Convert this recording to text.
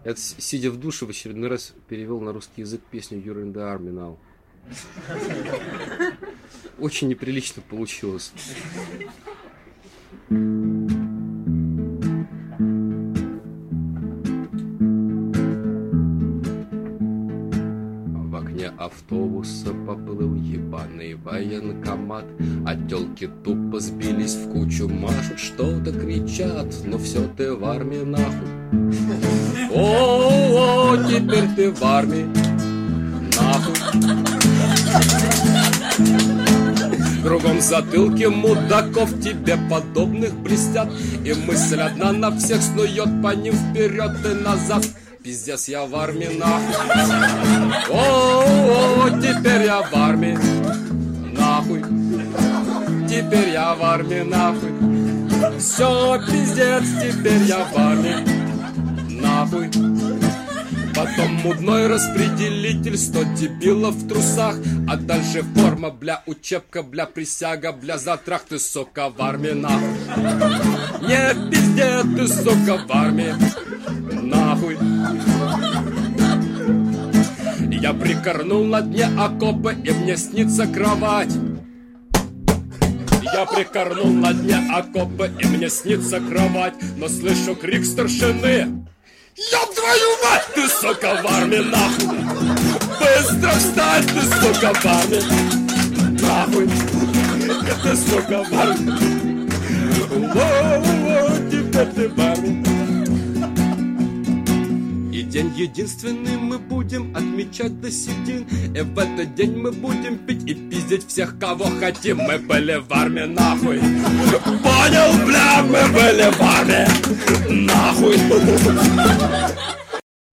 Я, сидя в душе, в очередной раз перевел на русский язык песню You're in the Army Now. Очень неприлично получилось. В окне автобуса поплыл ебаный военкомат, а тёлки тупо сбились в кучу, машут, что-то кричат, но все ты в армии нахуй. О, теперь ты в армии нахуй. Кругом затылки мудаков тебе подобных блестят, и мысль одна на всех снует по ним вперед и назад. Пиздец, я в армии нахуй. О, теперь я в армии нахуй. Теперь я в армии нахуй. Все, пиздец, теперь я в армии нахуй. Потом мудной распределитель, 100 дебилов в трусах, а дальше форма, бля, учебка, бля, присяга, бля, затрах, ты, сука, в армии нахуй. Не пиздец, ты, сука, в армии нахуй. Я прикорнул на дне окопа, и мне снится кровать. Я прикорнул на дне окопа, и мне снится кровать, но слышу крик старшины: ёб твою мать, ты, сука, в армии нахуй. Быстро встать, ты, сука, в армии нахуй. Ты, сука, в армии. Воу-воу, теперь ты в армии. И день единственный мы будем отмечать до седин, и в этот день мы будем пить и пиздить всех, кого хотим. Мы были в армии нахуй. Понял, бля, мы были в армии нахуй.